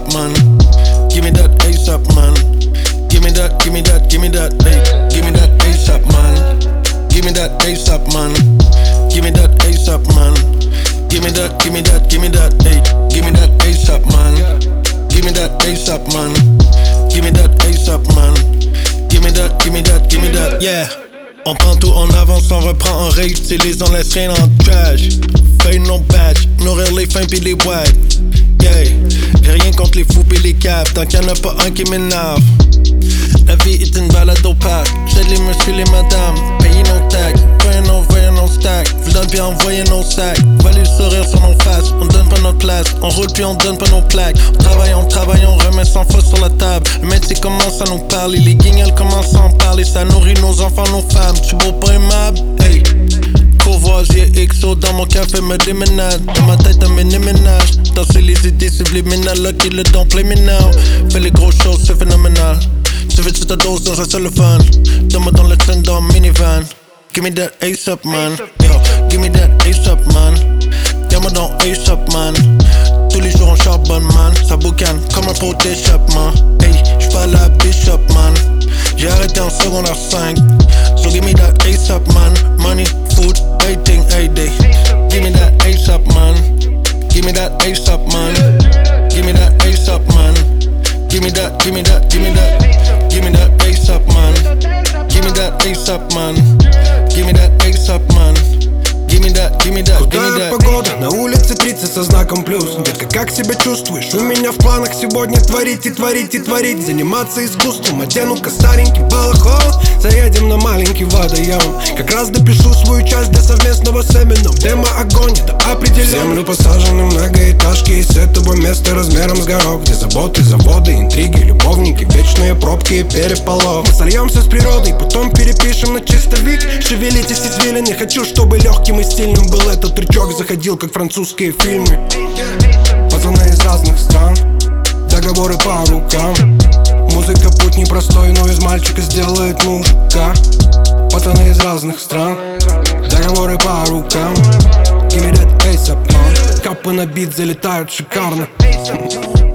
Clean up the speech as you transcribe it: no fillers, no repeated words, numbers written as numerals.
ASAP, man. Give me that ASAP, man. Give me that, give me that, give me that, hey. Give me that ASAP, man. Give me that ASAP, man. Give me that ASAP, man. Give me that, give me that, give me that, hey. Give me that ASAP, man. Give me that ASAP, man. Give me that ASAP, man. Give me that, give me that, give me that, yeah. On prend tout en avance, on reprend en réutilise, on laisse rien en trash. Feuille non badge, nourrir les fins pis les boîtes. Yeah, j'ai rien contre les fous pis les caves, tant qu'il y en a pas un qui m'énerve. La vie est une balade opaque, j'aide les messieurs, les madames, payez nos taxes, voyez nos stacks, vous donne puis envoyez nos sacs, voilez le sourire sur nos faces, on donne pas notre place, on roule puis on donne pas nos plaques, on travaille, on remet 100 fois sur la table, le métier commence à nous parler, les guignols commencent à en parler, ça nourrit nos enfants, nos femmes, tu beau pas aimable, hey. Courvoisier XO dans mon café me déménage, dans ma tête un mini-ménage, danser les idées subliminales, là qui le don play me now, fais les grosses choses, c'est phénoménal. Tu veux ta dose dans un cellophane, donne-moi dans le train dans un minivan. Give me that ASAP, man. Yo, give me that ASAP, man. Donne-moi dans ASAP, man. Tous les jours on charbonne, man. Ça boucane comme un pot d'échappement. Hey, j'suis pas la Bishop, man. J'ai arrêté en secondaire 5. So give me that ASAP, man. Money, food, waiting, hey day. Give me that ASAP, man. Give me that ASAP, man. Give me that ASAP, man. Give me that, give me that, give me that. Give me that ASAP, man. Give me that ASAP, man. Give me that ASAP, man. Give me that, give me that, give me that. Погода, на улице 30 со знаком плюс. Детка, как себя чувствуешь? У меня в планах сегодня творить и творить и творить. Заниматься искусством, одену-ка старенький балахон. Заедем на маленький водоем. Как раз допишу свою часть для совместного с Эмином. Демо огонь, это определенно. В землю посажены многоэтажки, и с этого места размером с горох. Где заботы, заводы, интриги, любовники, вечные пробки и переполох. Мы сольемся с природой, потом перепишем на чистовик. Шевелитесь извилины, хочу, чтобы легким и стильным был этот трючок. Заходил, как французские фильмы. Пацаны из разных стран, договоры по рукам. Музыка путь непростой, но из мальчика сделает мужика. Пацаны из разных стран, договоры по рукам. Give me that ASAP, man. Капы на бит залетают шикарно.